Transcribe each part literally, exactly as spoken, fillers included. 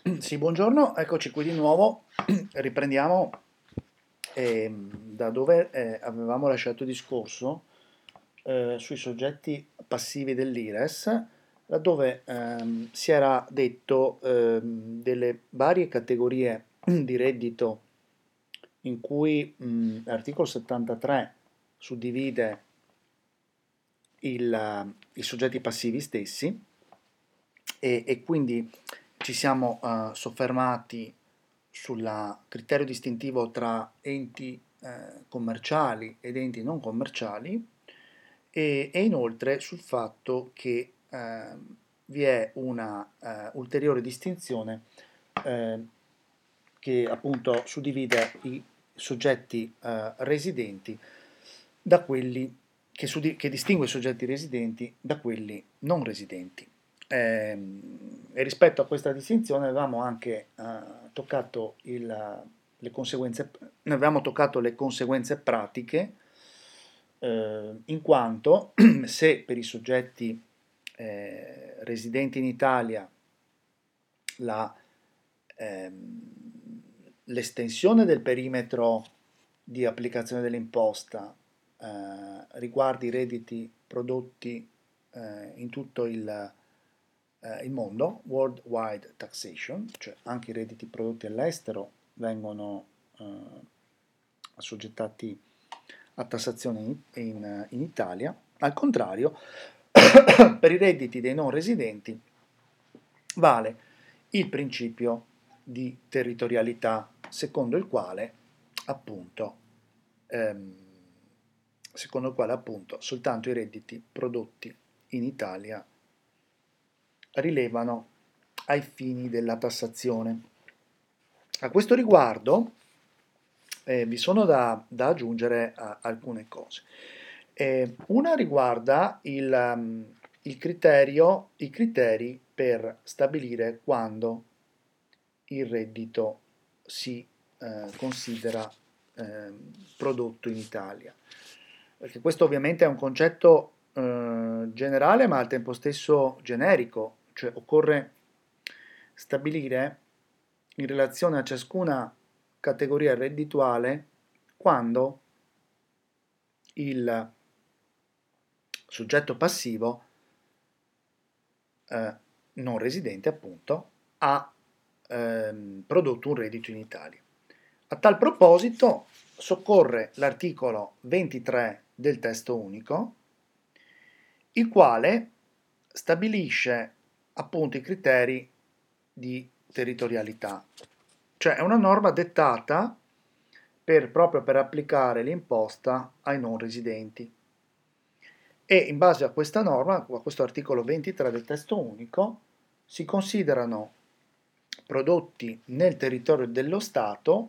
Sì, buongiorno, eccoci qui di nuovo. Riprendiamo ehm, da dove eh, avevamo lasciato il discorso eh, sui soggetti passivi dell'I R E S, laddove ehm, si era detto ehm, delle varie categorie di reddito in cui mh, l'articolo settantatré suddivide il- i soggetti passivi stessi e, e quindi ci siamo eh, soffermati sul criterio distintivo tra enti eh, commerciali ed enti non commerciali e, e inoltre sul fatto che eh, vi è una eh, ulteriore distinzione eh, che appunto suddivide i soggetti eh, residenti da quelli che, suddi- che distingue i soggetti residenti da quelli non residenti. Ehm, e rispetto a questa distinzione avevamo anche eh, toccato il- le conseguenze, ne avevamo toccato le conseguenze pratiche, eh, in quanto se per i soggetti eh, residenti in Italia la, ehm, l'estensione del perimetro di applicazione dell'imposta eh, riguardi i redditi prodotti eh, in tutto il, eh, il mondo, worldwide taxation, cioè anche i redditi prodotti all'estero vengono eh, assoggettati a tassazione in, in, in Italia. Al contrario, per i redditi dei non residenti vale il principio di territorialità, secondo il quale appunto, ehm, secondo il quale appunto soltanto i redditi prodotti in Italia rilevano ai fini della tassazione. A questo riguardo eh, vi sono da, da aggiungere uh, alcune cose. Eh, una riguarda il, um, il criterio, i criteri per stabilire quando il reddito si eh, considera eh, prodotto in Italia. Perché questo ovviamente è un concetto eh, generale ma al tempo stesso generico, cioè occorre stabilire in relazione a ciascuna categoria reddituale quando il soggetto passivo eh, non residente appunto ha ehm, prodotto un reddito in Italia. A tal proposito soccorre l'articolo ventitré del testo unico, il quale stabilisce appunto i criteri di territorialità, cioè è una norma dettata per, proprio per applicare l'imposta ai non residenti. E in base a questa norma, a questo articolo ventitré del testo unico, si considerano prodotti nel territorio dello Stato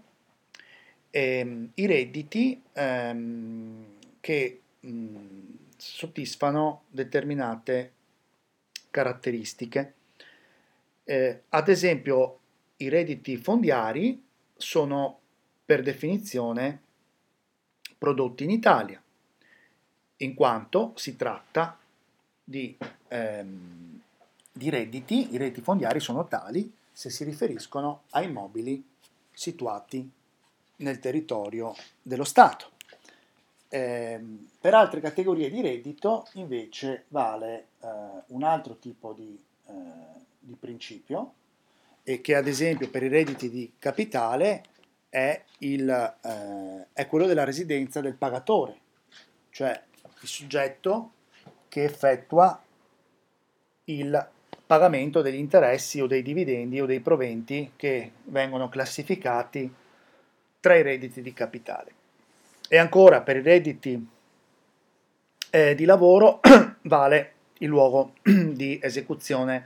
ehm, i redditi ehm, che mh, soddisfano determinate caratteristiche. Eh, ad esempio, i redditi fondiari sono per definizione prodotti in Italia, in quanto si tratta di, ehm, di redditi, i redditi fondiari sono tali se si riferiscono a immobili situati nel territorio dello Stato. Eh, per altre categorie di reddito invece vale eh, un altro tipo di, eh, di principio, e che ad esempio per i redditi di capitale è, il, eh, è quello della residenza del pagatore, cioè il soggetto che effettua il pagamento degli interessi o dei dividendi o dei proventi che vengono classificati tra i redditi di capitale. E ancora per i redditi eh, di lavoro vale il luogo di esecuzione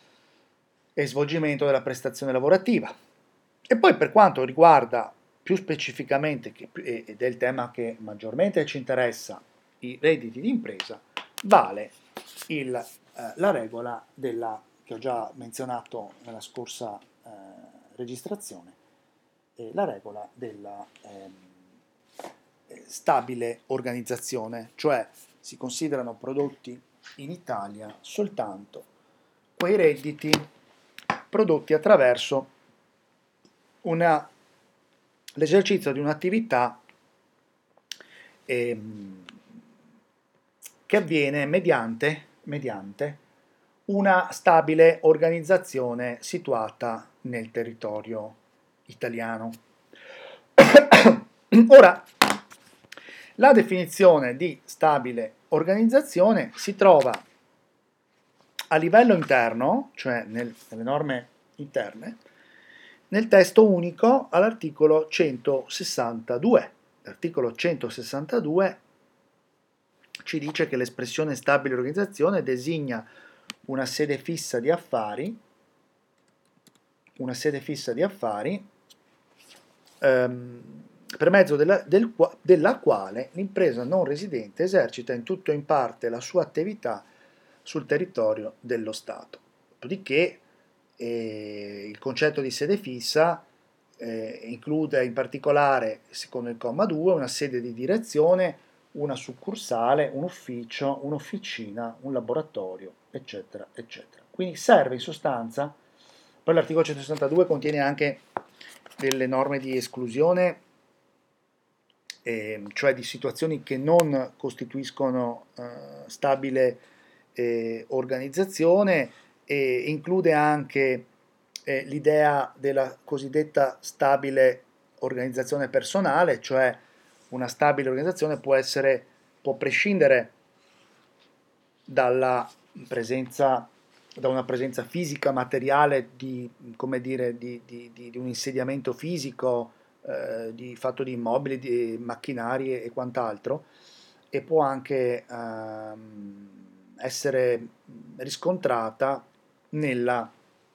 e svolgimento della prestazione lavorativa. E poi per quanto riguarda più specificamente, che, ed è il tema che maggiormente ci interessa, i redditi di impresa, vale il, eh, la regola della, che ho già menzionato nella scorsa eh, registrazione, eh, la regola della ehm, stabile organizzazione, cioè si considerano prodotti in Italia soltanto quei redditi prodotti attraverso una, l'esercizio di un'attività ehm, che avviene mediante, mediante una stabile organizzazione situata nel territorio italiano. Ora, la definizione di stabile organizzazione si trova a livello interno, cioè nel, nelle norme interne, nel testo unico all'articolo centosessantadue. L'articolo centosessantadue ci dice che l'espressione stabile organizzazione designa una sede fissa di affari, una sede fissa di affari, ehm, per mezzo della, del, della quale l'impresa non residente esercita in tutto o in parte la sua attività sul territorio dello Stato. Dopodiché eh, il concetto di sede fissa eh, include in particolare, secondo il comma due, una sede di direzione, una succursale, un ufficio, un'officina, un laboratorio, eccetera, eccetera. Quindi serve in sostanza, poi l'articolo centosessantadue contiene anche delle norme di esclusione, eh, cioè di situazioni che non costituiscono eh, stabile eh, organizzazione, e include anche eh, l'idea della cosiddetta stabile organizzazione personale, cioè una stabile organizzazione può essere, può prescindere dalla presenza, da una presenza fisica, materiale, di, come dire, di, di, di, di un insediamento fisico, eh, di, fatto di immobili, di macchinari e quant'altro, e può anche ehm, essere riscontrata nella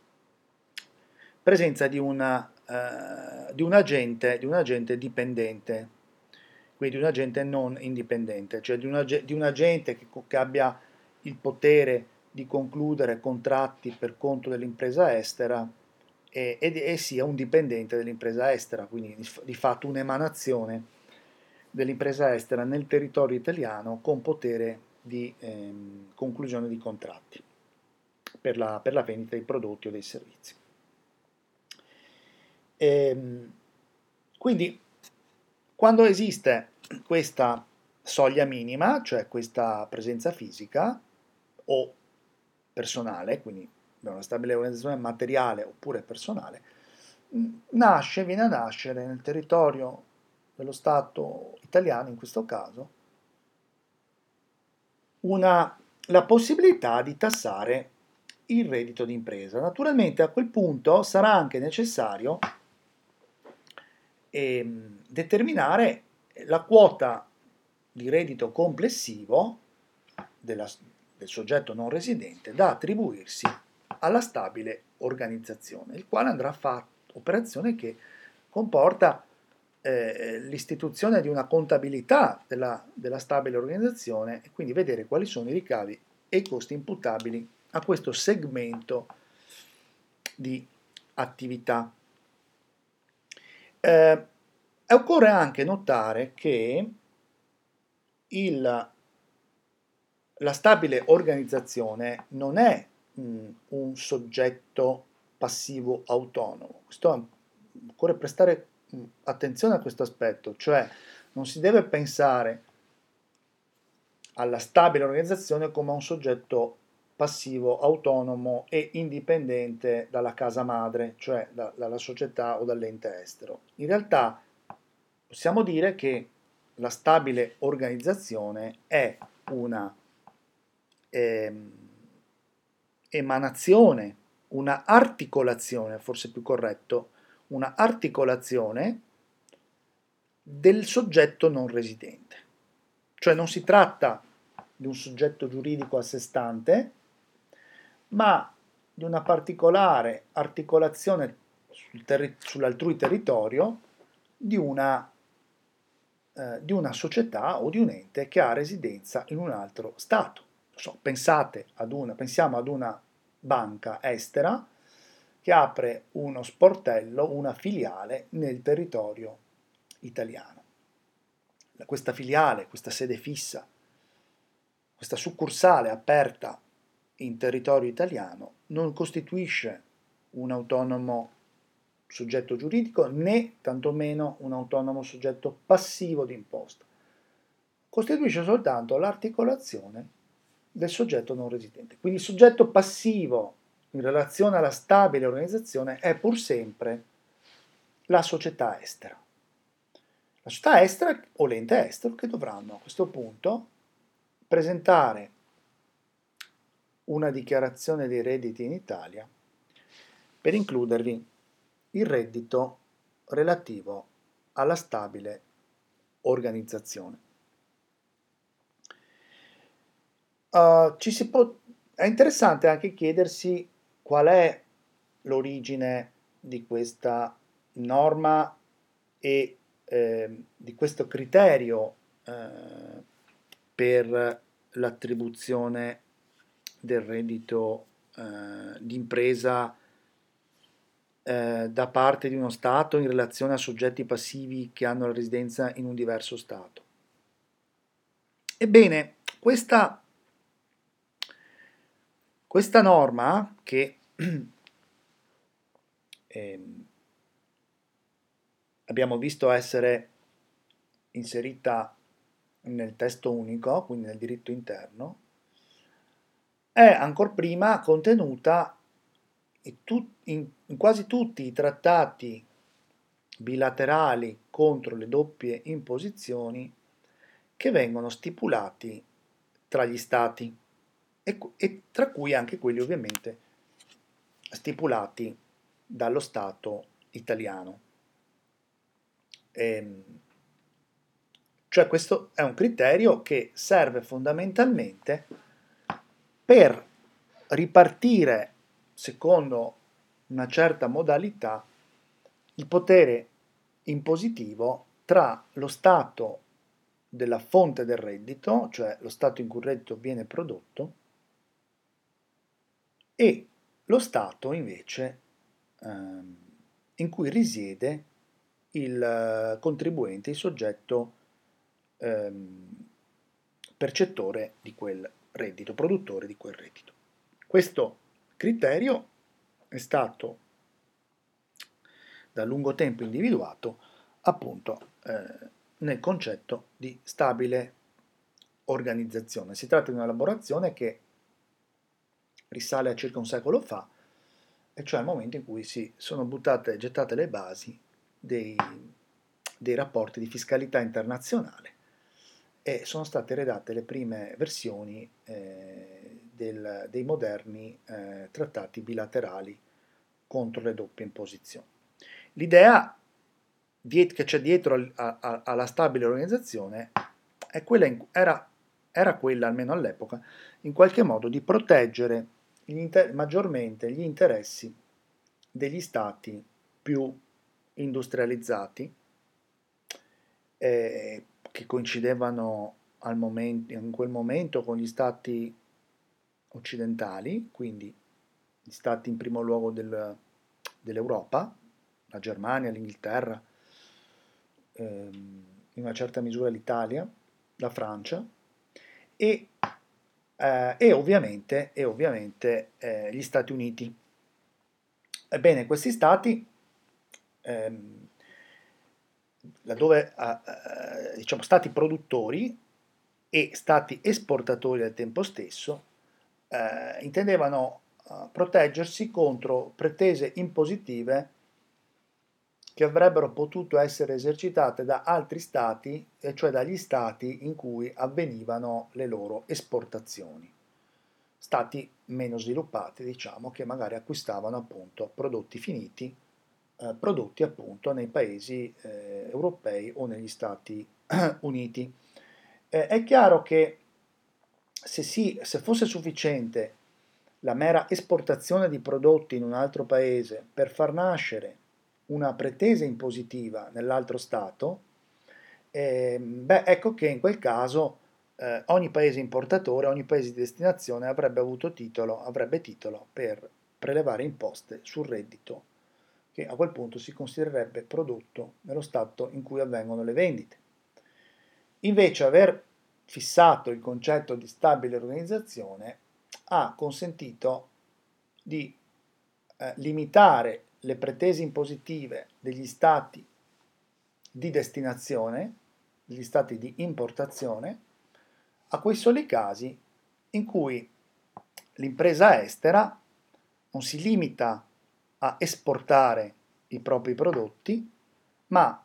presenza di, una, eh, di, un agente, di un agente dipendente, quindi di un agente non indipendente, cioè di un, ag- di un agente che, che abbia il potere di concludere contratti per conto dell'impresa estera e, e, e sia un dipendente dell'impresa estera, quindi di, di fatto un'emanazione dell'impresa estera nel territorio italiano con potere di ehm, conclusione di contratti per la, per la vendita di prodotti o dei servizi. Ehm, quindi quando esiste questa soglia minima, cioè questa presenza fisica o personale, quindi una stabile organizzazione materiale oppure personale, nasce, viene a nascere nel territorio dello Stato italiano, in questo caso, una, la possibilità di tassare il reddito d'impresa. Naturalmente a quel punto sarà anche necessario ehm, determinare la quota di reddito complessivo della, del soggetto non residente da attribuirsi alla stabile organizzazione, il quale andrà fatto, operazione che comporta eh, l'istituzione di una contabilità della, della stabile organizzazione e quindi vedere quali sono i ricavi e i costi imputabili a questo segmento di attività. Eh, occorre anche notare che il, la stabile organizzazione non è mh, un soggetto passivo autonomo. Questo, occorre prestare mh, attenzione a questo aspetto, cioè non si deve pensare alla stabile organizzazione come a un soggetto passivo, autonomo e indipendente dalla casa madre, cioè da, dalla società o dall'ente estero. In realtà possiamo dire che la stabile organizzazione è una ehm, emanazione, una articolazione, forse più corretto, una articolazione del soggetto non residente. Cioè non si tratta di un soggetto giuridico a sé stante, ma di una particolare articolazione sul terri- sull'altrui territorio di una, eh, di una società o di un ente che ha residenza in un altro Stato. So, pensate ad una, pensiamo ad una banca estera che apre uno sportello, una filiale nel territorio italiano. Questa filiale, questa sede fissa, questa succursale aperta in territorio italiano non costituisce un autonomo soggetto giuridico né tantomeno un autonomo soggetto passivo d'imposta. Costituisce soltanto l'articolazione del soggetto non residente. Quindi il soggetto passivo in relazione alla stabile organizzazione è pur sempre la società estera. La società estera o l'ente estero che dovranno a questo punto presentare una dichiarazione dei redditi in Italia per includervi il reddito relativo alla stabile organizzazione. Uh, ci si può, è interessante anche chiedersi qual è l'origine di questa norma e eh, di questo criterio eh, per l'attribuzione del reddito eh, d'impresa eh, da parte di uno Stato in relazione a soggetti passivi che hanno la residenza in un diverso Stato. Ebbene, questa, questa norma che eh, abbiamo visto essere inserita nel testo unico, quindi nel diritto interno, è ancor prima contenuta in, tu, in, in quasi tutti i trattati bilaterali contro le doppie imposizioni che vengono stipulati tra gli stati e, e tra cui anche quelli ovviamente stipulati dallo Stato italiano. Ehm, cioè questo è un criterio che serve fondamentalmente per ripartire secondo una certa modalità il potere impositivo tra lo Stato della fonte del reddito, cioè lo Stato in cui il reddito viene prodotto, e lo Stato invece ehm, in cui risiede il contribuente, il soggetto ehm, percettore di quel reddito, produttore di quel reddito. Questo criterio è stato da lungo tempo individuato appunto eh, nel concetto di stabile organizzazione. Si tratta di un'elaborazione che risale a circa un secolo fa, e cioè al momento in cui si sono buttate, gettate le basi dei, dei rapporti di fiscalità internazionale e sono state redatte le prime versioni eh, del, dei moderni eh, trattati bilaterali contro le doppie imposizioni. L'idea che c'è dietro a, a, alla stabile organizzazione è quella in, era, era quella, almeno all'epoca, in qualche modo di proteggere gli inter- maggiormente gli interessi degli stati più industrializzati eh, che coincidevano al momento, in quel momento con gli stati occidentali, quindi gli stati in primo luogo del, dell'Europa, la Germania, l'Inghilterra, ehm, in una certa misura l'Italia, la Francia e, eh, e ovviamente, e ovviamente eh, gli Stati Uniti. Ebbene, questi stati, ehm, laddove eh, diciamo stati produttori e stati esportatori al tempo stesso, eh, intendevano eh, proteggersi contro pretese impositive che avrebbero potuto essere esercitate da altri stati, e cioè dagli stati in cui avvenivano le loro esportazioni. Stati meno sviluppati, diciamo, che magari acquistavano appunto prodotti finiti, eh, prodotti appunto nei paesi eh, europei o negli Stati Uniti. Eh, è chiaro che se, si, se fosse sufficiente la mera esportazione di prodotti in un altro paese per far nascere una pretesa impositiva nell'altro Stato, eh, beh, ecco che in quel caso eh, ogni paese importatore, ogni paese di destinazione avrebbe avuto titolo, avrebbe titolo per prelevare imposte sul reddito che a quel punto si considererebbe prodotto nello Stato in cui avvengono le vendite. Invece aver fissato il concetto di stabile organizzazione ha consentito di eh, limitare le pretese impositive degli stati di destinazione, degli stati di importazione, a quei soli casi in cui l'impresa estera non si limita a esportare i propri prodotti, ma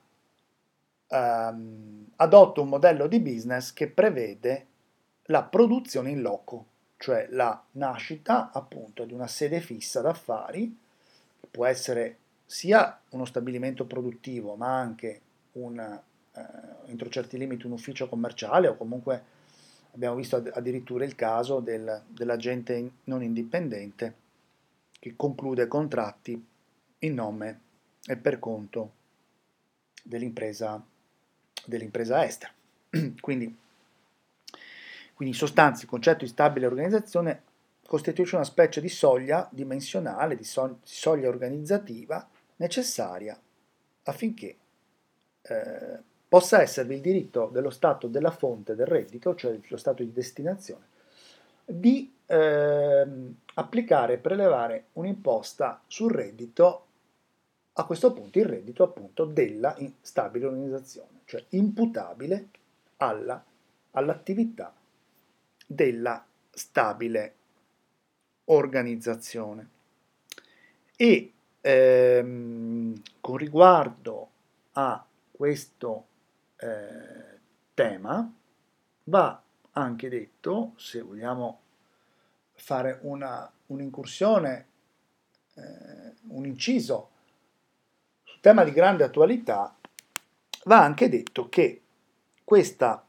ehm, adotta un modello di business che prevede la produzione in loco, cioè la nascita appunto di una sede fissa d'affari, che può essere sia uno stabilimento produttivo, ma anche un, eh, entro certi limiti un ufficio commerciale, o comunque abbiamo visto addirittura il caso del, dell'agente non indipendente che conclude contratti in nome e per conto dell'impresa, dell'impresa estera. Quindi, quindi in sostanza il concetto di stabile organizzazione costituisce una specie di soglia dimensionale, di, so- di soglia organizzativa necessaria affinché eh, possa esservi il diritto dello stato della fonte del reddito, cioè lo stato di destinazione, di ehm, applicare e prelevare un'imposta sul reddito, a questo punto il reddito appunto della stabile organizzazione, cioè imputabile alla, all'attività della stabile organizzazione. E ehm, con riguardo a questo eh, tema va anche detto, se vogliamo fare una, un'incursione, eh, un inciso sul tema di grande attualità, va anche detto che questa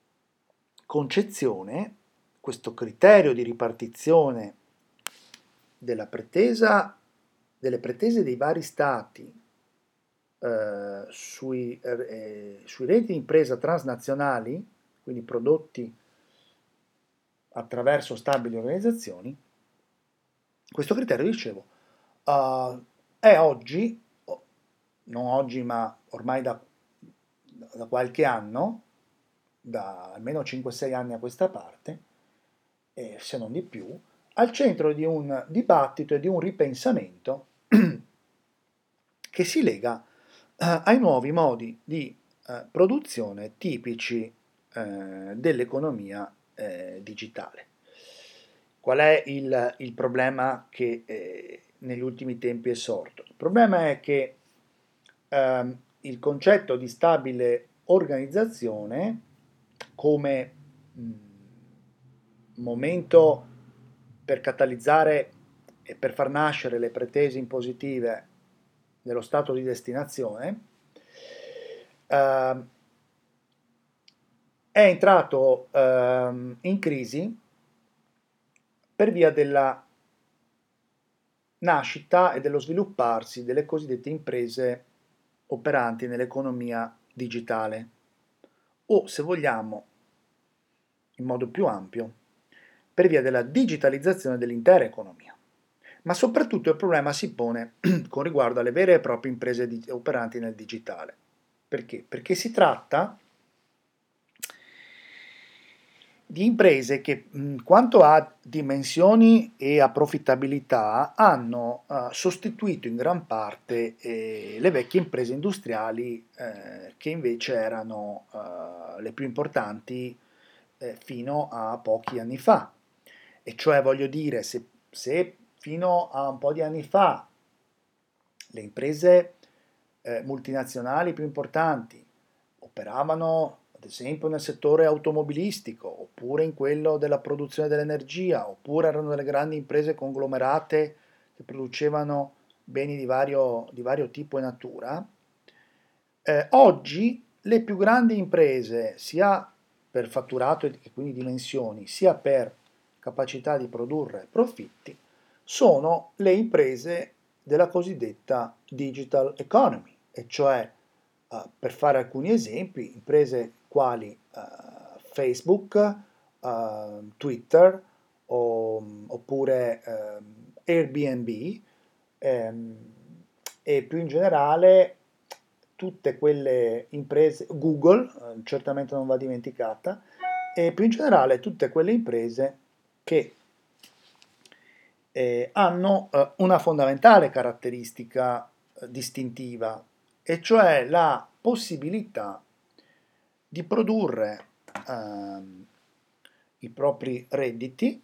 concezione, questo criterio di ripartizione della pretesa, delle pretese dei vari stati eh, sui, eh, sui redditi di impresa transnazionali, quindi prodotti attraverso stabili organizzazioni, questo criterio, dicevo, uh, è oggi, non oggi ma ormai da, da qualche anno, da almeno cinque sei anni a questa parte, eh, se non di più, al centro di un dibattito e di un ripensamento che si lega eh, ai nuovi modi di eh, produzione tipici eh, dell'economia eh, digitale. Qual è il, il problema che eh, negli ultimi tempi è sorto? Il problema è che ehm, il concetto di stabile organizzazione come mh, momento per catalizzare e per far nascere le pretese impositive dello stato di destinazione eh, è entrato eh, in crisi per via della nascita e dello svilupparsi delle cosiddette imprese operanti nell'economia digitale, o se vogliamo in modo più ampio, per via della digitalizzazione dell'intera economia. Ma soprattutto il problema si pone con riguardo alle vere e proprie imprese di, operanti nel digitale. Perché? Perché si tratta di imprese che, mh, quanto a dimensioni e a profittabilità, hanno uh, sostituito in gran parte eh, le vecchie imprese industriali eh, che invece erano uh, le più importanti eh, fino a pochi anni fa. E cioè, voglio dire, se, se fino a un po' di anni fa le imprese eh, multinazionali più importanti operavano ad esempio nel settore automobilistico, oppure in quello della produzione dell'energia, oppure erano delle grandi imprese conglomerate che producevano beni di vario, di vario tipo e natura, eh, oggi le più grandi imprese, sia per fatturato e quindi dimensioni, sia per capacità di produrre profitti, sono le imprese della cosiddetta digital economy, e cioè, uh, per fare alcuni esempi, imprese quali uh, Facebook, uh, Twitter o, oppure um, Airbnb ehm, e più in generale tutte quelle imprese, Google eh, certamente non va dimenticata, e più in generale tutte quelle imprese che eh, hanno eh, una fondamentale caratteristica eh, distintiva, e cioè la possibilità di produrre ehm, i propri redditi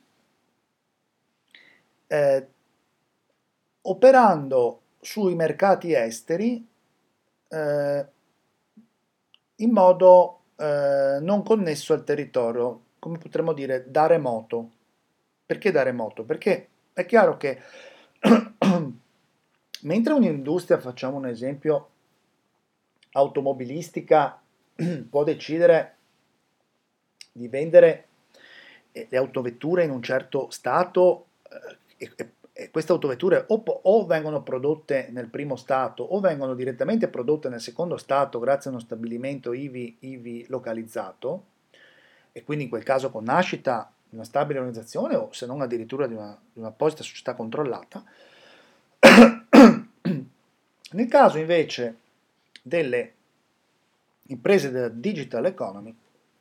eh, operando sui mercati esteri eh, in modo eh, non connesso al territorio, come potremmo dire da remoto. Perché da remoto? Perché è chiaro che mentre un'industria, facciamo un esempio, automobilistica può decidere di vendere eh, le autovetture in un certo stato eh, e, e queste autovetture o, o vengono prodotte nel primo stato o vengono direttamente prodotte nel secondo stato grazie a uno stabilimento ivi, ivi localizzato, e quindi in quel caso con nascita di una stabile organizzazione o se non addirittura di, una, di un'apposita società controllata. Nel caso invece delle imprese della digital economy,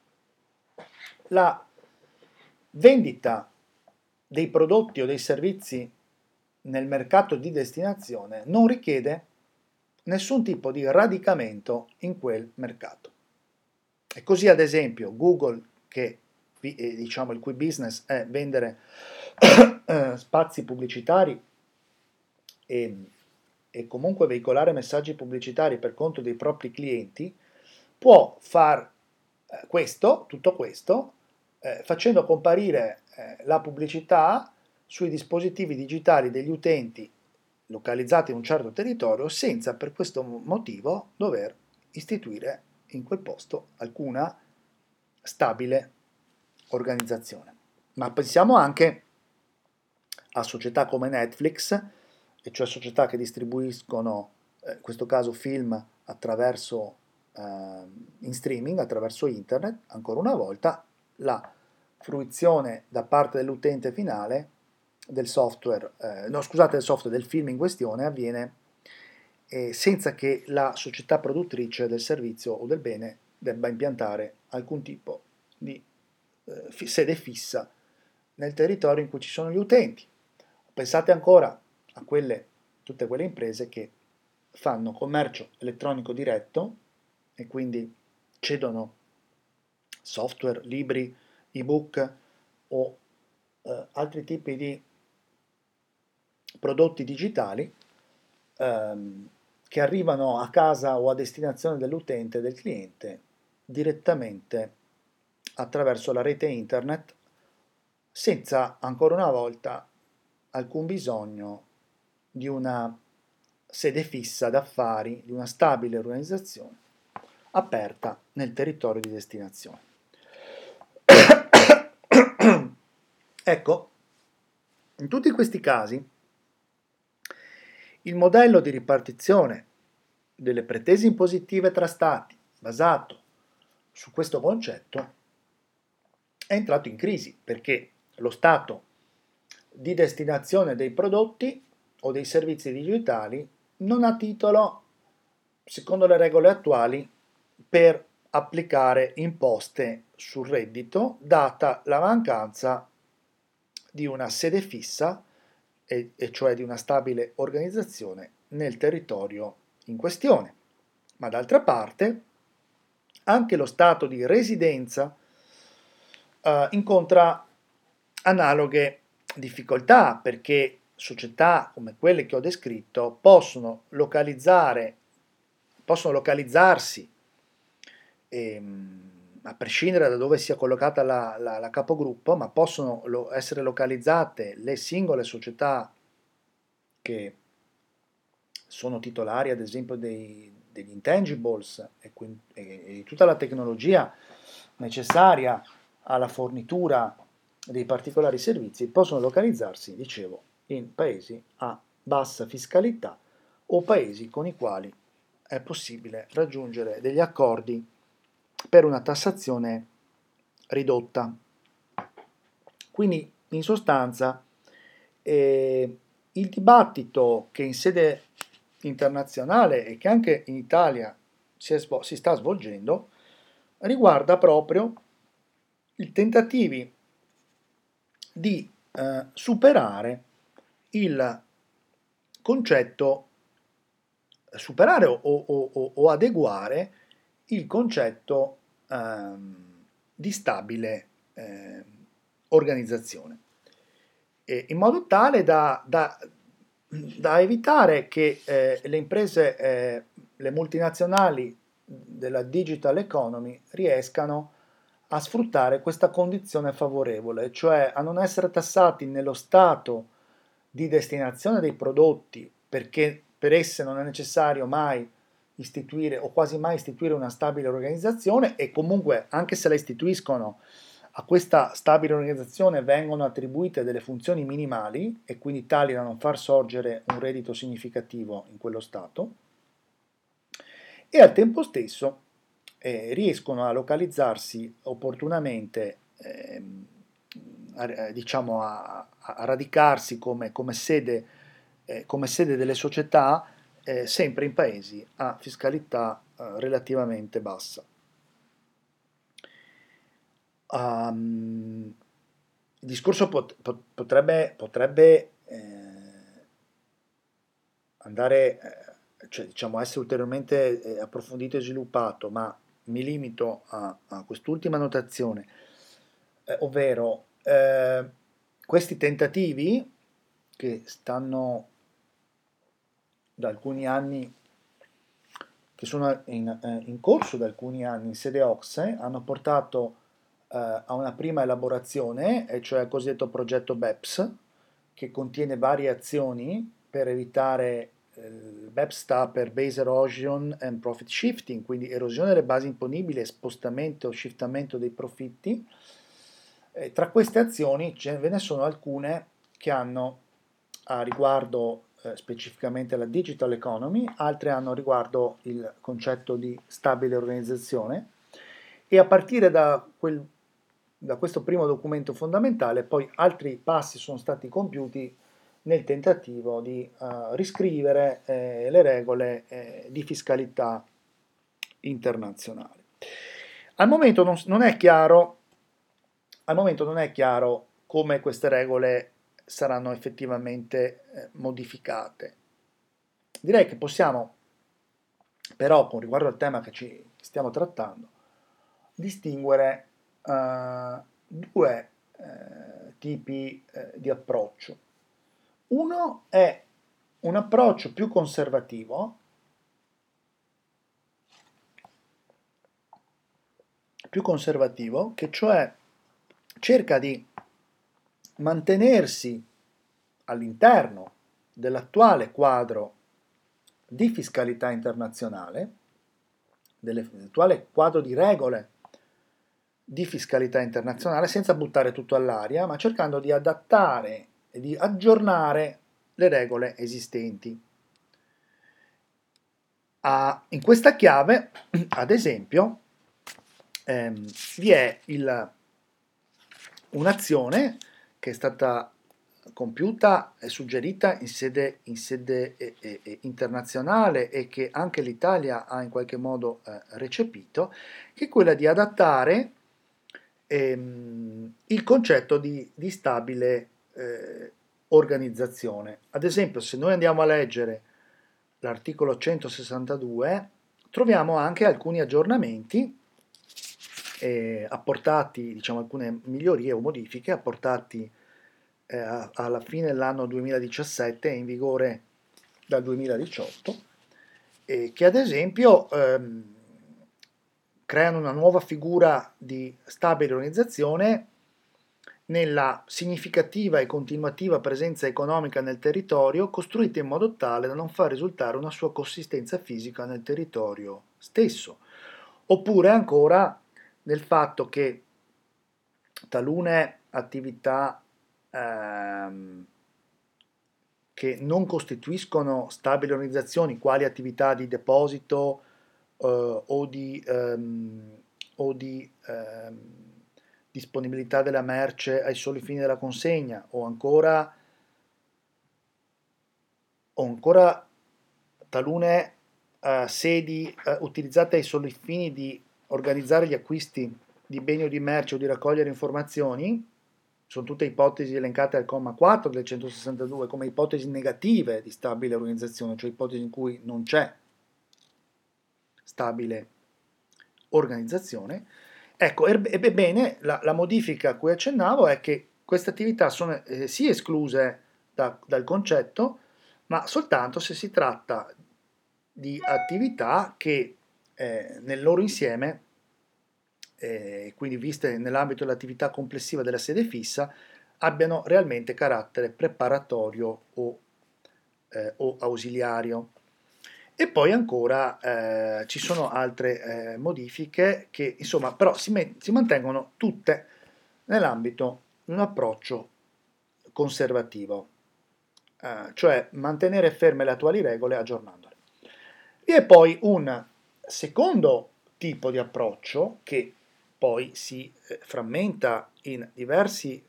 la vendita dei prodotti o dei servizi nel mercato di destinazione non richiede nessun tipo di radicamento in quel mercato. E così ad esempio Google, che diciamo il cui business è vendere spazi pubblicitari e, e comunque veicolare messaggi pubblicitari per conto dei propri clienti, può far eh, questo, tutto questo, eh, facendo comparire eh, la pubblicità sui dispositivi digitali degli utenti localizzati in un certo territorio senza per questo motivo dover istituire in quel posto alcuna stabile organizzazione. Ma pensiamo anche a società come Netflix, e cioè società che distribuiscono, eh, in questo caso film attraverso eh, in streaming, attraverso internet, ancora una volta la fruizione da parte dell'utente finale del software, eh, no scusate, del software del film in questione avviene eh, senza che la società produttrice del servizio o del bene debba impiantare alcun tipo di eh, sede fissa nel territorio in cui ci sono gli utenti. Pensate ancora a quelle, tutte quelle imprese che fanno commercio elettronico diretto e quindi cedono software, libri, ebook o eh, altri tipi di prodotti digitali ehm, che arrivano a casa o a destinazione dell'utente, del cliente, direttamente attraverso la rete internet, senza ancora una volta alcun bisogno di una sede fissa d'affari, di una stabile organizzazione aperta nel territorio di destinazione. Ecco, in tutti questi casi il modello di ripartizione delle pretese impositive tra stati basato su questo concetto è entrato in crisi perché lo stato di destinazione dei prodotti o dei servizi digitali non ha titolo, secondo le regole attuali, per applicare imposte sul reddito, data la mancanza di una sede fissa, e, e cioè di una stabile organizzazione nel territorio in questione. Ma d'altra parte, anche lo stato di residenza eh, incontra analoghe difficoltà perché società come quelle che ho descritto possono localizzare, possono localizzarsi ehm, a prescindere da dove sia collocata la, la, la capogruppo, ma possono lo, essere localizzate le singole società che sono titolari ad esempio dei, degli intangibles e, quindi, e, e tutta la tecnologia necessaria alla fornitura dei particolari servizi, possono localizzarsi, dicevo, in paesi a bassa fiscalità o paesi con i quali è possibile raggiungere degli accordi per una tassazione ridotta. Quindi, in sostanza, eh, il dibattito che in sede internazionale e che anche in Italia si, svol- si sta svolgendo riguarda proprio i tentativi di eh, superare il concetto, superare o, o, o, o adeguare il concetto ehm, di stabile eh, organizzazione, e in modo tale da, da, da evitare che eh, le imprese, eh, le multinazionali della digital economy riescano a sfruttare questa condizione favorevole, cioè a non essere tassati nello stato di destinazione dei prodotti, perché per esse non è necessario mai istituire o quasi mai istituire una stabile organizzazione, e comunque anche se la istituiscono, a questa stabile organizzazione vengono attribuite delle funzioni minimali e quindi tali da non far sorgere un reddito significativo in quello stato, e al tempo stesso eh, riescono a localizzarsi opportunamente, eh, a, diciamo a, a radicarsi come, come, sede, eh, come sede delle società, eh, sempre in paesi a fiscalità eh, relativamente bassa. Um, il discorso pot, pot, potrebbe, potrebbe eh, andare, eh, cioè, diciamo, essere ulteriormente eh, approfondito e sviluppato, ma mi limito a, a quest'ultima notazione, eh, ovvero eh, questi tentativi che stanno da alcuni anni, che sono in, eh, in corso da alcuni anni in sede O C S E, hanno portato eh, a una prima elaborazione, e cioè il cosiddetto progetto BEPS, che contiene varie azioni per evitare, eh, il BEPS sta per Base Erosion and Profit Shifting, quindi erosione delle basi imponibili e spostamento o shiftamento dei profitti. Eh, tra queste azioni ce, ve ne sono alcune che hanno a riguardo eh, specificamente la digital economy, altre hanno riguardo il concetto di stabile organizzazione, e a partire da, quel, da questo primo documento fondamentale poi altri passi sono stati compiuti nel tentativo di uh, riscrivere eh, le regole eh, di fiscalità internazionale. Al momento non, non è chiaro, al momento non è chiaro come queste regole saranno effettivamente eh, modificate. Direi che possiamo, però, con riguardo al tema che ci stiamo trattando, distinguere uh, due uh, tipi uh, di approccio. Uno è un approccio più conservativo, più conservativo, che cioè cerca di mantenersi all'interno dell'attuale quadro di fiscalità internazionale, dell'attuale quadro di regole di fiscalità internazionale, senza buttare tutto all'aria, ma cercando di adattare e di aggiornare le regole esistenti. Ah, in questa chiave, ad esempio, ehm, vi è il, un'azione che è stata compiuta e suggerita in sede, in sede eh, eh, internazionale, e che anche l'Italia ha in qualche modo eh, recepito, che è quella di adattare ehm, il concetto di, di stabile eh, organizzazione. Ad esempio, se noi andiamo a leggere l'articolo centosessantadue, troviamo anche alcuni aggiornamenti eh, apportati, diciamo alcune migliorie o modifiche apportati eh, alla fine dell'anno duemiladiciassette e in vigore dal duemiladiciotto, eh, che ad esempio ehm, creano una nuova figura di stabile organizzazione nella significativa e continuativa presenza economica nel territorio, costruita in modo tale da non far risultare una sua consistenza fisica nel territorio stesso. Oppure ancora nel fatto che talune attività ehm, che non costituiscono stabili organizzazioni, quali attività di deposito eh, o di, ehm, o di ehm, disponibilità della merce ai soli fini della consegna, o ancora, o ancora talune eh, sedi eh, utilizzate ai soli fini di organizzare gli acquisti di beni o di merce o di raccogliere informazioni, sono tutte ipotesi elencate al comma quattro del centosessantadue come ipotesi negative di stabile organizzazione, cioè ipotesi in cui non c'è stabile organizzazione. Ecco, ebbene, la, la modifica a cui accennavo è che queste attività sono eh, sì escluse da, dal concetto, ma soltanto se si tratta di attività che eh, nel loro insieme, eh, quindi viste nell'ambito dell'attività complessiva della sede fissa, abbiano realmente carattere preparatorio o, eh, o ausiliario. E poi ancora eh, ci sono altre eh, modifiche che insomma però si, si mantengono tutte nell'ambito di un approccio conservativo, eh, cioè mantenere ferme le attuali regole aggiornandole. Vi è poi un secondo tipo di approccio che poi si eh, frammenta in diversi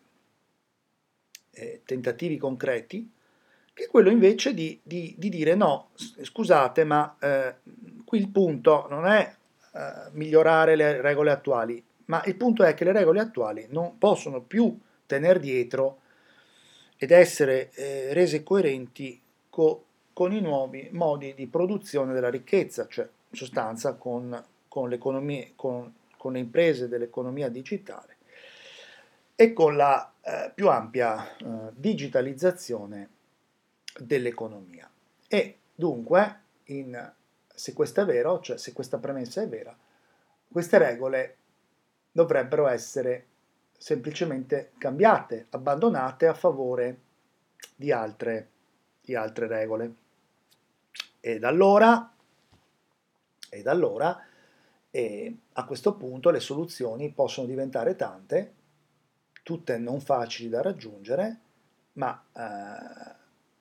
eh, tentativi concreti, che è quello invece di, di, di dire no, scusate, ma eh, qui il punto non è eh, migliorare le regole attuali, ma il punto è che le regole attuali non possono più tenere dietro ed essere eh, rese coerenti co, con i nuovi modi di produzione della ricchezza, cioè in sostanza con, con, l'economia, con, con le imprese dell'economia digitale e con la eh, più ampia eh, digitalizzazione dell'economia. E dunque, in, se questo è vero, cioè se questa premessa è vera, queste regole dovrebbero essere semplicemente cambiate, abbandonate a favore di altre, di altre regole. Ed allora, ed allora e a questo punto le soluzioni possono diventare tante, tutte non facili da raggiungere, ma eh,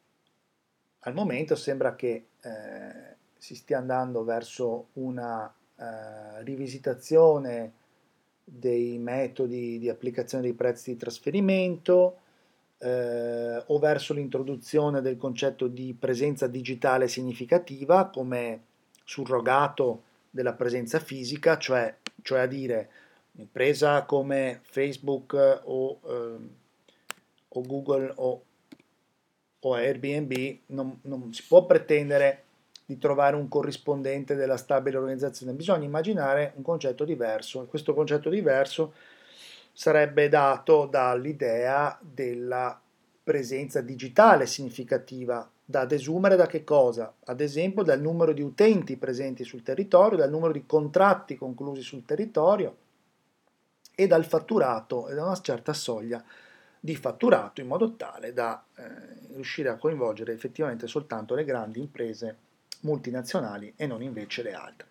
al momento sembra che eh, si stia andando verso una eh, rivisitazione dei metodi di applicazione dei prezzi di trasferimento eh, o verso l'introduzione del concetto di presenza digitale significativa come surrogato della presenza fisica, cioè, cioè a dire un'impresa come Facebook o, eh, o Google o o Airbnb non, non si può pretendere di trovare un corrispondente della stabile organizzazione, bisogna immaginare un concetto diverso e questo concetto diverso sarebbe dato dall'idea della presenza digitale significativa, da desumere da che cosa? Ad esempio dal numero di utenti presenti sul territorio, dal numero di contratti conclusi sul territorio e dal fatturato e da una certa soglia di fatturato in modo tale da eh, riuscire a coinvolgere effettivamente soltanto le grandi imprese multinazionali e non invece le altre.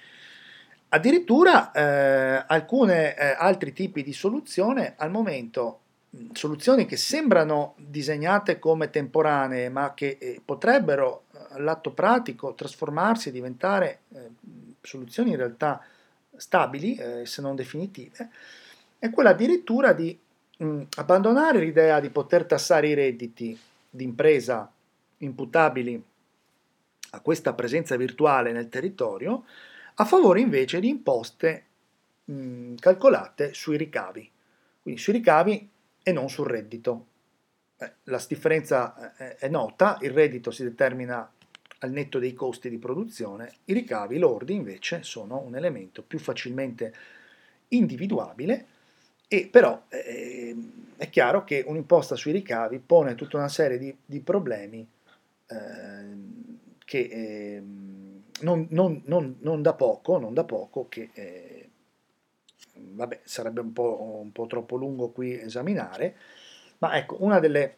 Addirittura eh, alcuni eh, altri tipi di soluzione al momento, mh, soluzioni che sembrano disegnate come temporanee ma che eh, potrebbero all'atto pratico trasformarsi e diventare eh, soluzioni in realtà stabili eh, se non definitive, è quella addirittura di mh, abbandonare l'idea di poter tassare i redditi d'impresa imputabili a questa presenza virtuale nel territorio a favore invece di imposte mh, calcolate sui ricavi, quindi sui ricavi e non sul reddito. Eh, la differenza eh, è nota, il reddito si determina al netto dei costi di produzione, i ricavi lordi invece sono un elemento più facilmente individuabile e però eh, è chiaro che un'imposta sui ricavi pone tutta una serie di, di problemi eh, che eh, non, non, non, non da poco, non da poco che eh, vabbè, sarebbe un po', un po' troppo lungo qui esaminare, ma ecco, una delle,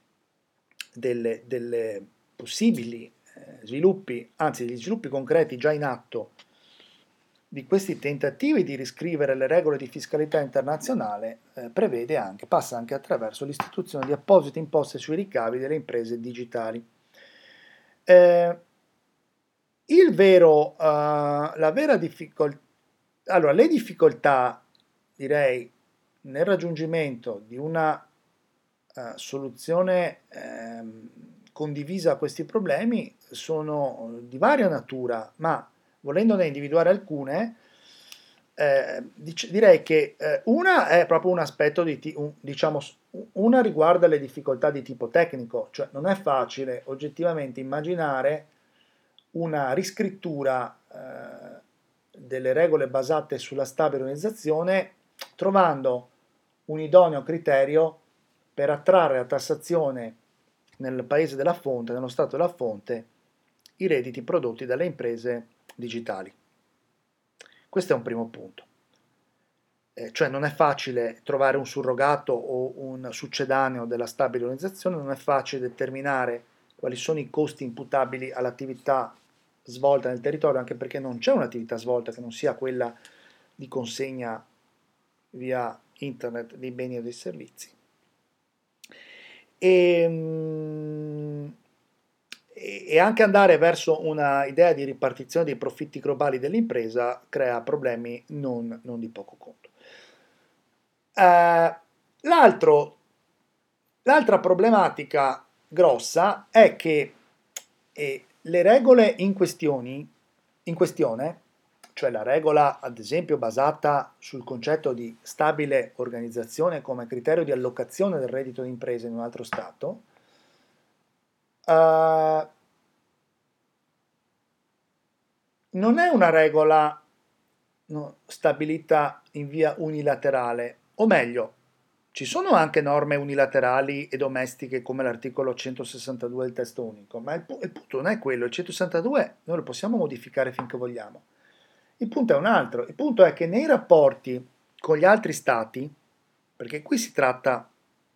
delle, delle possibili eh, sviluppi, anzi degli sviluppi concreti già in atto di questi tentativi di riscrivere le regole di fiscalità internazionale eh, prevede anche, passa anche attraverso l'istituzione di apposite imposte sui ricavi delle imprese digitali. Eh, il vero, uh, la vera difficoltà, allora le difficoltà, direi, nel raggiungimento di una uh, soluzione ehm, condivisa a questi problemi sono di varia natura, ma volendone individuare alcune, eh, dic- direi che eh, una è proprio un aspetto di, un, diciamo, Una riguarda le difficoltà di tipo tecnico, cioè non è facile oggettivamente immaginare una riscrittura eh, delle regole basate sulla stabile organizzazione trovando un idoneo criterio per attrarre a tassazione nel paese della fonte, nello stato della fonte, i redditi prodotti dalle imprese digitali. Questo è un primo punto. Eh, cioè non è facile trovare un surrogato o un succedaneo della stabile organizzazione, non è facile determinare quali sono i costi imputabili all'attività svolta nel territorio, anche perché non c'è un'attività svolta che non sia quella di consegna via internet dei beni e dei servizi. E, mm, e anche andare verso una idea di ripartizione dei profitti globali dell'impresa crea problemi non, non di poco conto. Uh, l'altro, l'altra problematica grossa è che eh, le regole in, questioni, in questione, cioè la regola ad esempio basata sul concetto di stabile organizzazione come criterio di allocazione del reddito d'impresa in un altro Stato, uh, non è una regola no, stabilita in via unilaterale, o meglio, ci sono anche norme unilaterali e domestiche come l'articolo centosessantadue del testo unico, ma il, pu- il punto non è quello, il centosessantadue noi lo possiamo modificare finché vogliamo. Il punto è un altro, il punto è che nei rapporti con gli altri stati, perché qui si tratta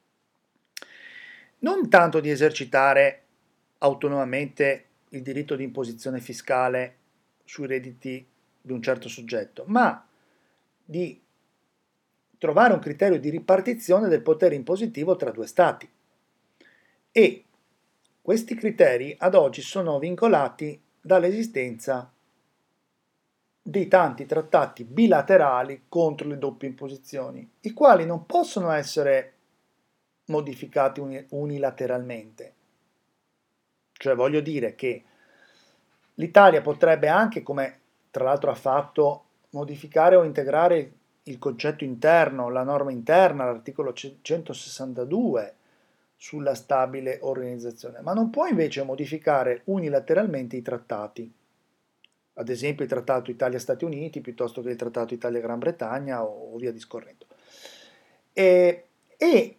non tanto di esercitare autonomamente il diritto di imposizione fiscale sui redditi di un certo soggetto, ma di trovare un criterio di ripartizione del potere impositivo tra due stati. E questi criteri ad oggi sono vincolati dall'esistenza di tanti trattati bilaterali contro le doppie imposizioni, i quali non possono essere modificati unilateralmente. Cioè voglio dire che l'Italia potrebbe anche, come tra l'altro ha fatto, modificare o integrare il concetto interno, la norma interna, l'articolo centosessantadue sulla stabile organizzazione, ma non può invece modificare unilateralmente i trattati, ad esempio il trattato Italia-Stati Uniti piuttosto che il trattato Italia-Gran Bretagna o, o via discorrendo. E, e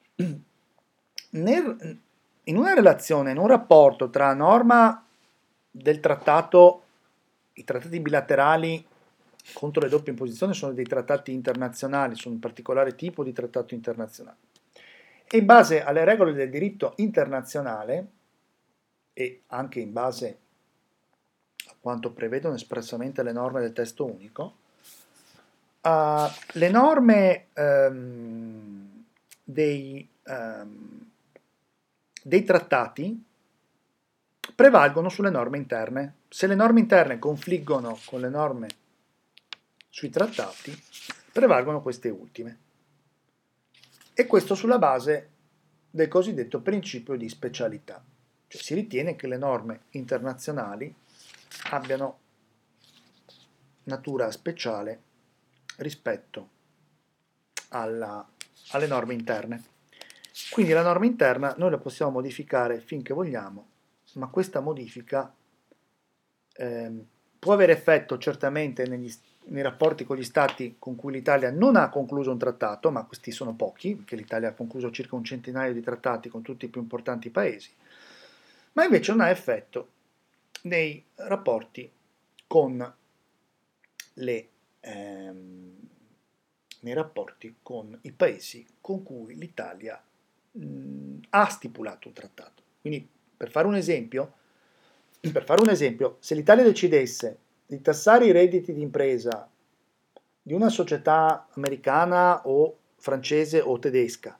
nel, in una relazione, in un rapporto tra norma del trattato, i trattati bilaterali contro le doppie imposizioni sono dei trattati internazionali, sono un particolare tipo di trattato internazionale. E in base alle regole del diritto internazionale e anche in base a quanto prevedono espressamente le norme del testo unico, uh, le norme um, dei, um, dei trattati prevalgono sulle norme interne. Se le norme interne confliggono con le norme sui trattati, prevalgono queste ultime. E questo sulla base del cosiddetto principio di specialità. Cioè si ritiene che le norme internazionali abbiano natura speciale rispetto alla, alle norme interne. Quindi la norma interna noi la possiamo modificare finché vogliamo, ma questa modifica eh, può avere effetto certamente negli, nei rapporti con gli stati con cui l'Italia non ha concluso un trattato, ma questi sono pochi, perché l'Italia ha concluso circa un centinaio di trattati con tutti i più importanti paesi, ma invece non ha effetto nei rapporti con le, ehm, nei rapporti con i paesi con cui l'Italia mh, ha stipulato un trattato. Quindi, per fare un esempio, per fare un esempio, se l'Italia decidesse di tassare i redditi di impresa di una società americana o francese o tedesca,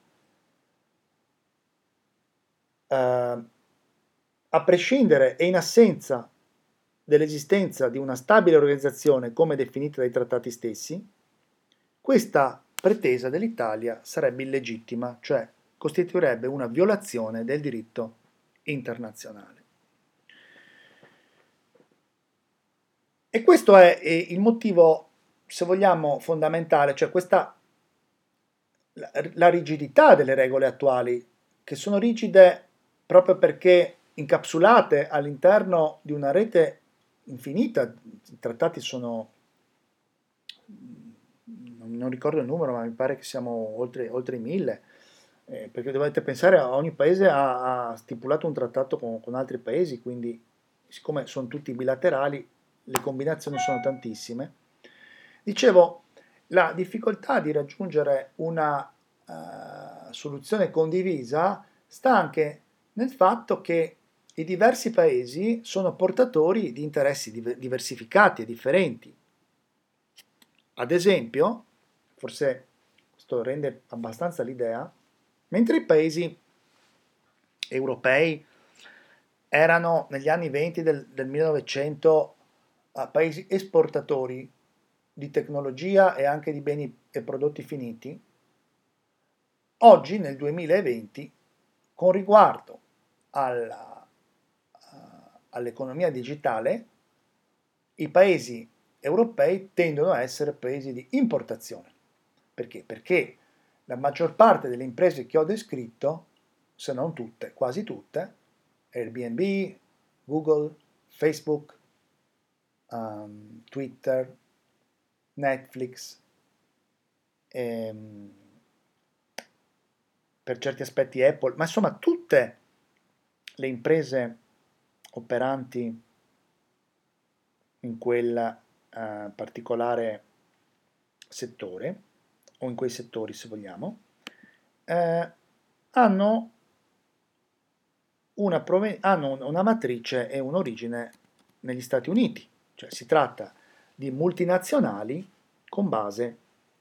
eh, a prescindere e in assenza dell'esistenza di una stabile organizzazione come definita dai trattati stessi, questa pretesa dell'Italia sarebbe illegittima, cioè costituirebbe una violazione del diritto internazionale. E questo è il motivo, se vogliamo, fondamentale, cioè questa la, la rigidità delle regole attuali, che sono rigide proprio perché incapsulate all'interno di una rete infinita. I trattati sono, non ricordo il numero, ma mi pare che siamo oltre, oltre i mille, eh, perché dovete pensare a ogni paese ha, ha stipulato un trattato con, con altri paesi, quindi siccome sono tutti bilaterali, le combinazioni sono tantissime. Dicevo, la difficoltà di raggiungere una uh, soluzione condivisa sta anche nel fatto che i diversi paesi sono portatori di interessi diversificati e differenti. Ad esempio, forse questo rende abbastanza l'idea, mentre i paesi europei erano negli anni venti del, del millenovecento uh, paesi esportatori di tecnologia e anche di beni e prodotti finiti, oggi nel duemilaventi, con riguardo alla, uh, all'economia digitale, i paesi europei tendono a essere paesi di importazione. Perché? Perché la maggior parte delle imprese che ho descritto, se non tutte, quasi tutte, Airbnb, Google, Facebook, um, Twitter, Netflix, ehm, per certi aspetti Apple, ma insomma tutte le imprese operanti in quel eh, particolare settore, o in quei settori se vogliamo, eh, hanno, una proven- hanno una matrice e un'origine negli Stati Uniti, cioè si tratta di multinazionali con base,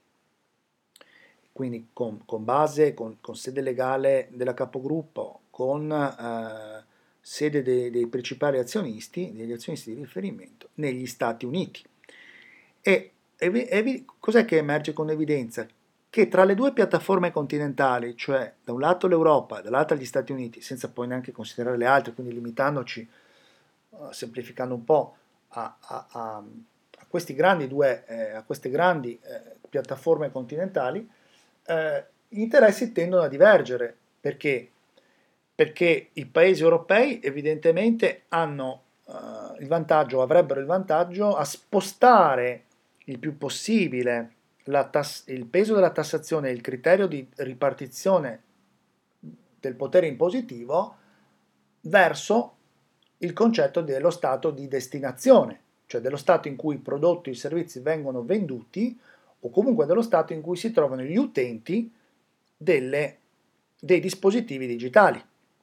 quindi con, con base, con, con sede legale della capogruppo, con eh, sede dei, dei principali azionisti, degli azionisti di riferimento, negli Stati Uniti. E evi- evi- cos'è che emerge con evidenza? Che tra le due piattaforme continentali, cioè da un lato l'Europa e dall'altro gli Stati Uniti, senza poi neanche considerare le altre, quindi limitandoci, uh, semplificando un po', a, a, a, a questi grandi due, eh, a queste grandi eh, piattaforme continentali, eh, gli interessi tendono a divergere. Perché? Perché i paesi europei evidentemente hanno eh, il vantaggio, avrebbero il vantaggio a spostare il più possibile la tass- il peso della tassazione e il criterio di ripartizione del potere impositivo verso il concetto dello stato di destinazione, cioè dello stato in cui i prodotti o i servizi vengono venduti o comunque dello stato in cui si trovano gli utenti delle, dei dispositivi digitali.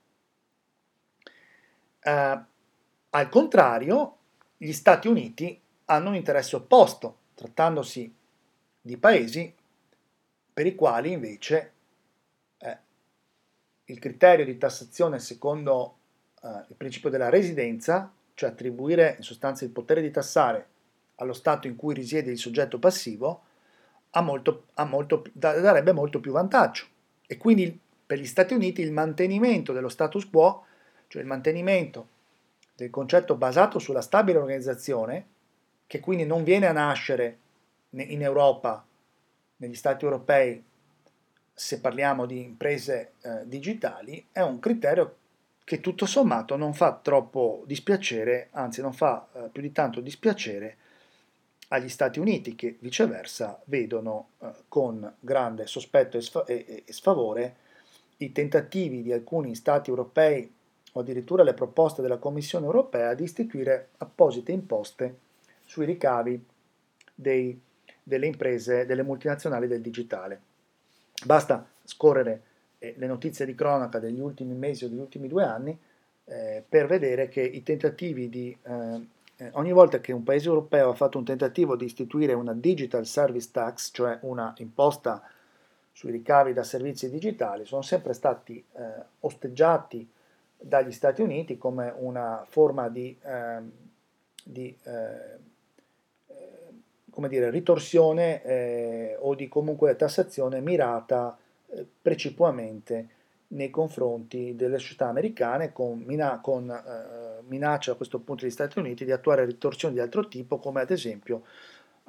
Eh, al contrario, gli Stati Uniti hanno un interesse opposto, trattandosi di paesi per i quali invece eh, il criterio di tassazione secondo eh, il principio della residenza, cioè attribuire in sostanza il potere di tassare allo Stato in cui risiede il soggetto passivo, ha molto, ha molto, darebbe molto più vantaggio. E quindi per gli Stati Uniti il mantenimento dello status quo, cioè il mantenimento del concetto basato sulla stabile organizzazione, che quindi non viene a nascere in Europa, negli Stati europei, se parliamo di imprese eh, digitali, è un criterio che tutto sommato non fa troppo dispiacere, anzi non fa eh, più di tanto dispiacere agli Stati Uniti, che viceversa vedono eh, con grande sospetto e, sfa- e, e sfavore i tentativi di alcuni Stati europei o addirittura le proposte della Commissione europea di istituire apposite imposte sui ricavi dei, delle imprese, delle multinazionali del digitale. Basta scorrere eh, le notizie di cronaca degli ultimi mesi o degli ultimi due anni eh, per vedere che i tentativi di... Eh, eh, ogni volta che un paese europeo ha fatto un tentativo di istituire una digital service tax, cioè una imposta sui ricavi da servizi digitali, sono sempre stati eh, osteggiati dagli Stati Uniti come una forma di, eh, di eh, come dire, ritorsione eh, o di comunque tassazione mirata eh, precipuamente nei confronti delle società americane con, mina- con eh, minaccia a questo punto degli Stati Uniti di attuare ritorsioni di altro tipo, come ad esempio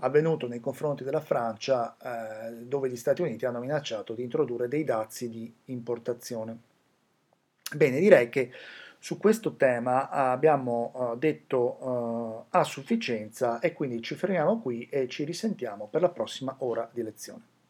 avvenuto nei confronti della Francia, eh, dove gli Stati Uniti hanno minacciato di introdurre dei dazi di importazione. Bene, direi che su questo tema abbiamo uh, detto uh, a sufficienza e quindi ci fermiamo qui e ci risentiamo per la prossima ora di lezione.